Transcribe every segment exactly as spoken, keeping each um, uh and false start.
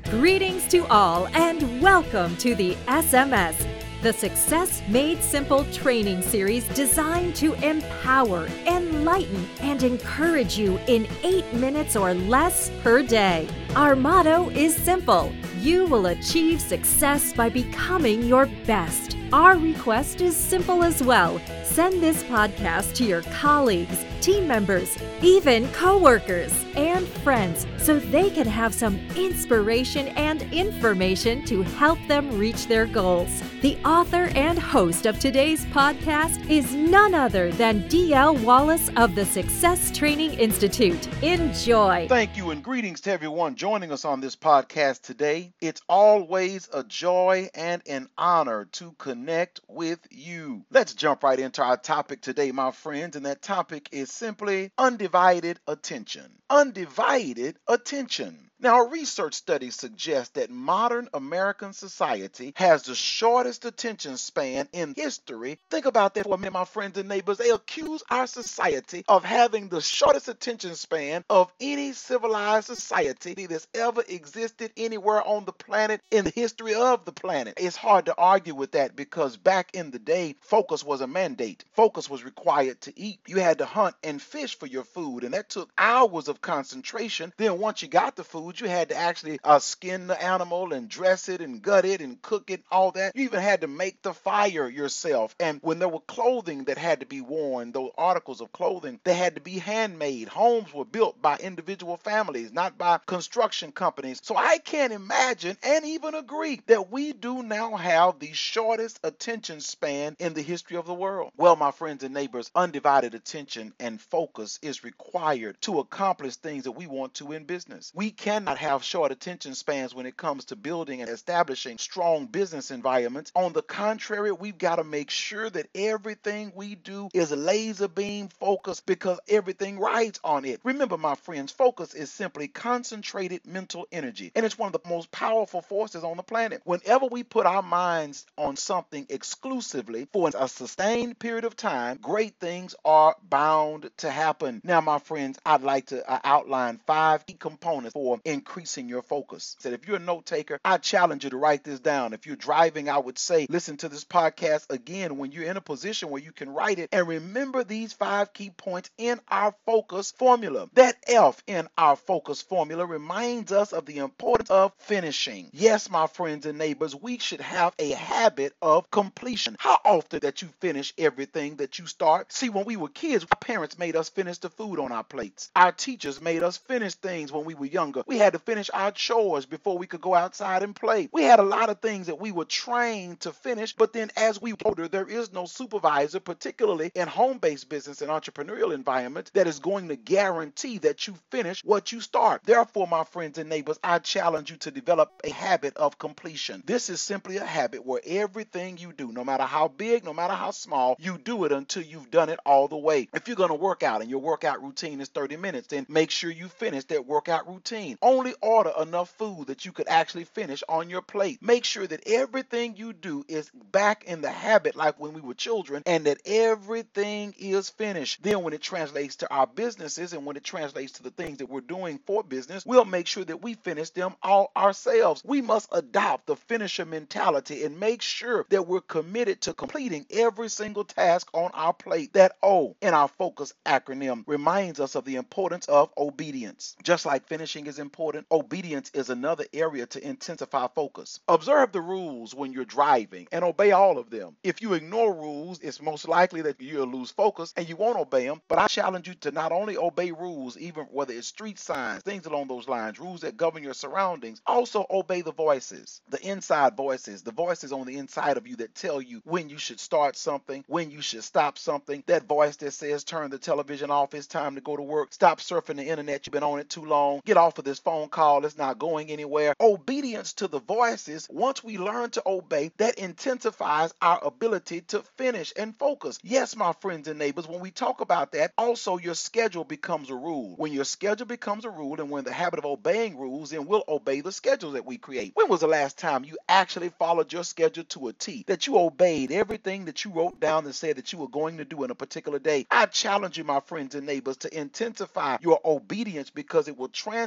Greetings to all and welcome to the S M S, the Success Made Simple training series designed to empower, enlighten, and encourage you in eight minutes or less per day. Our motto is simple: you will achieve success by becoming your best. Our request is simple as well. Send this podcast to your colleagues, team members, even coworkers, and friends so they can have some inspiration and information to help them reach their goals. The author and host of today's podcast is none other than D L Wallace of the Success Training Institute. Enjoy. Thank you and greetings to everyone joining us on this podcast today. It's always a joy and an honor to connect with you. Let's jump right into our topic today, my friends, and that topic is simply undivided attention. Undivided attention. Now, a research study suggests that modern American society has the shortest attention span in history. Think about that for a minute, my friends and neighbors. They accuse our society of having the shortest attention span of any civilized society that's ever existed anywhere on the planet in the history of the planet. It's hard to argue with that because back in the day, focus was a mandate. Focus was required to eat. You had to hunt and fish for your food, and that took hours of concentration. Then once you got the food, you had to actually uh, skin the animal and dress it and gut it and cook it, all that. You even had to make the fire yourself. And when there were clothing that had to be worn, those articles of clothing, they had to be handmade. Homes were built by individual families, not by construction companies. So I can't imagine and even agree that we do now have the shortest attention span in the history of the world. Well, my friends and neighbors, undivided attention and focus is required to accomplish things that we want to in business. We cannot have short attention spans when it comes to building and establishing strong business environments. On the contrary, we've got to make sure that everything we do is laser beam focused because everything rides on it. Remember, my friends, focus is simply concentrated mental energy, and it's one of the most powerful forces on the planet. Whenever we put our minds on something exclusively for a sustained period of time, great things are bound to happen. Now, my friends, I'd like to uh, outline five key components for increasing your focus. So if you're a note taker, I challenge you to write this down. If you're driving, I would say listen to this podcast again when you're in a position where you can write it, and remember these five key points in our focus formula. That F in our focus formula reminds us of the importance of finishing. Yes, my friends and neighbors, we should have a habit of completion. How often that you finish everything that you start? See, when we were kids, our parents made us finish the food on our plates. Our teachers made us finish things when we were younger. We had to finish our chores before we could go outside and play. We had a lot of things that we were trained to finish, but then as we older, there is no supervisor, particularly in home-based business and entrepreneurial environments, that is going to guarantee that you finish what you start. Therefore, my friends and neighbors, I challenge you to develop a habit of completion. This is simply a habit where everything you do, no matter how big, no matter how small, you do it until you've done it all the way. If you're going to work out and your workout routine is thirty minutes, then make sure you finish that workout routine. Only order enough food that you could actually finish on your plate. Make sure that everything you do is back in the habit like when we were children, and that everything is finished. Then when it translates to our businesses and when it translates to the things that we're doing for business, we'll make sure that we finish them all ourselves. We must adopt the finisher mentality and make sure that we're committed to completing every single task on our plate. That O in our focus acronym reminds us of the importance of obedience. Just like finishing is important, obedience is another area to intensify focus. Observe the rules when you're driving and obey all of them. If you ignore rules, it's most likely that you'll lose focus and you won't obey them. But I challenge you to not only obey rules, even whether it's street signs, things along those lines, rules that govern your surroundings, also obey the voices, the inside voices, the voices on the inside of you that tell you when you should start something, when you should stop something, that voice that says turn the television off, it's time to go to work, stop surfing the internet, you've been on it too long, get off of this phone call, it's not going anywhere. Obedience to the voices, once we learn to obey, that intensifies our ability to finish and focus. Yes, my friends and neighbors, when we talk about that, also your schedule becomes a rule. When your schedule becomes a rule and when the habit of obeying rules, then we'll obey the schedules that we create. When was the last time you actually followed your schedule to a T, that you obeyed everything that you wrote down and said that you were going to do in a particular day? I challenge you, my friends and neighbors, to intensify your obedience because it will translate to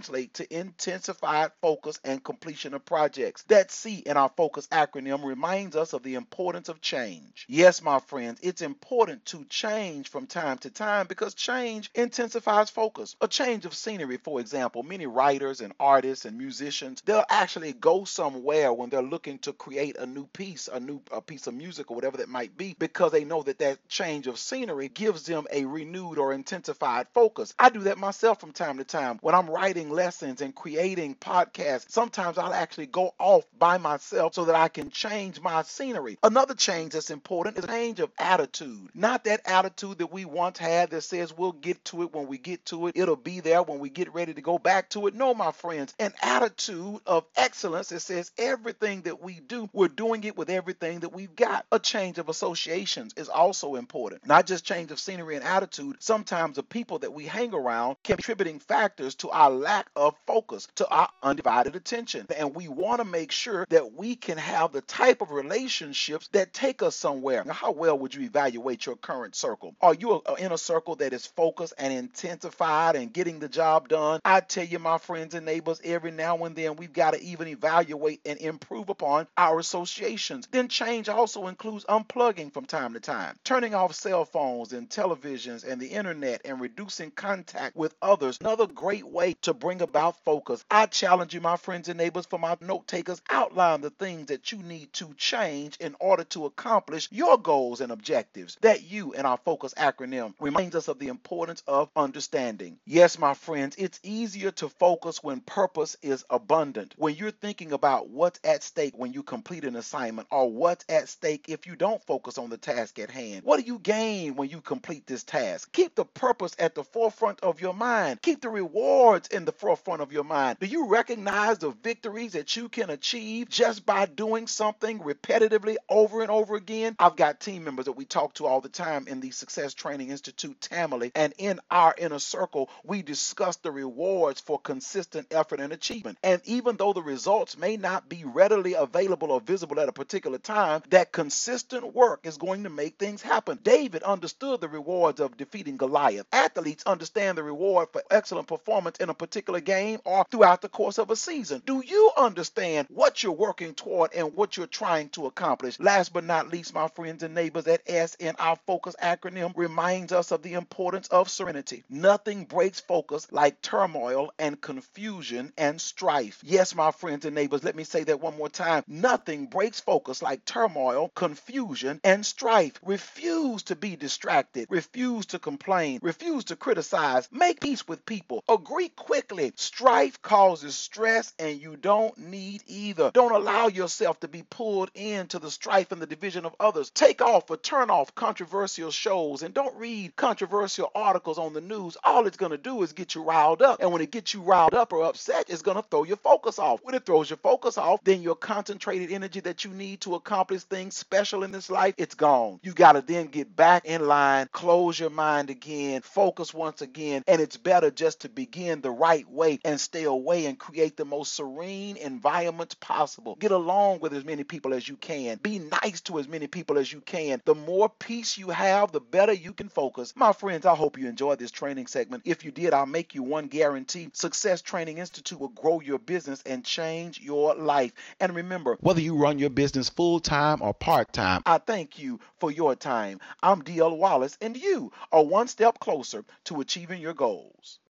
to intensified focus and completion of projects. That C in our focus acronym reminds us of the importance of change. Yes, my friends, it's important to change from time to time because change intensifies focus. A change of scenery, for example, many writers and artists and musicians, they'll actually go somewhere when they're looking to create a new piece, a new a piece of music or whatever that might be, because they know that that change of scenery gives them a renewed or intensified focus. I do that myself from time to time. When I'm writing lessons and creating podcasts, sometimes I'll actually go off by myself so that I can change my scenery. Another change that's important is a change of attitude. Not that attitude that we once had that says we'll get to it when we get to it, it'll be there when we get ready to go back to it. No, my friends, an attitude of excellence that says everything that we do, we're doing it with everything that we've got. A change of associations is also important. Not just change of scenery and attitude. Sometimes the people that we hang around can be contributing factors to our lack of focus, to our undivided attention. And we want to make sure that we can have the type of relationships that take us somewhere. Now, how well would you evaluate your current circle? Are you in a circle that is focused and intensified and getting the job done? I tell you, my friends and neighbors, every now and then we've got to even evaluate and improve upon our associations. Then change also includes unplugging from time to time, turning off cell phones and televisions and the internet and reducing contact with others. Another great way to bring about focus. I challenge you, my friends and neighbors, for my note takers, outline the things that you need to change in order to accomplish your goals and objectives. That you in our focus acronym reminds us of the importance of understanding. Yes, my friends, it's easier to focus when purpose is abundant. When you're thinking about what's at stake when you complete an assignment, or what's at stake if you don't focus on the task at hand. What do you gain when you complete this task? Keep the purpose at the forefront of your mind. Keep the rewards in the forefront of your mind. Do you recognize the victories that you can achieve just by doing something repetitively over and over again? I've got team members that we talk to all the time in the Success Training Institute, Tamale, and in our inner circle, we discuss the rewards for consistent effort and achievement. And even though the results may not be readily available or visible at a particular time, that consistent work is going to make things happen. David understood the rewards of defeating Goliath. Athletes understand the reward for excellent performance in a particular game or throughout the course of a season. Do you understand what you're working toward and what you're trying to accomplish? Last but not least, my friends and neighbors, that S in our focus acronym reminds us of the importance of serenity. Nothing breaks focus like turmoil and confusion and strife. Yes, my friends and neighbors, let me say that one more time. Nothing breaks focus like turmoil, confusion, and strife. Refuse to be distracted. Refuse to complain. Refuse to criticize. Make peace with people. Agree quickly. Strife causes stress, and you don't need either. Don't allow yourself to be pulled into the strife and the division of others. Take off or turn off controversial shows, and don't read controversial articles on the news. All it's going to do is get you riled up, and when it gets you riled up or upset, it's going to throw your focus off. When it throws your focus off, then your concentrated energy that you need to accomplish things special in this life, it's gone. You got to then get back in line, close your mind again, focus once again, and it's better just to begin the right way and stay away and create the most serene environments possible. Get along with as many people as you can. Be nice to as many people as you can. The more peace you have, the better you can focus. My friends, I hope you enjoyed this training segment. If you did, I'll make you one guarantee. Success Training Institute will grow your business and change your life. And remember, whether you run your business full-time or part-time, I thank you for your time. I'm D L Wallace, and you are one step closer to achieving your goals.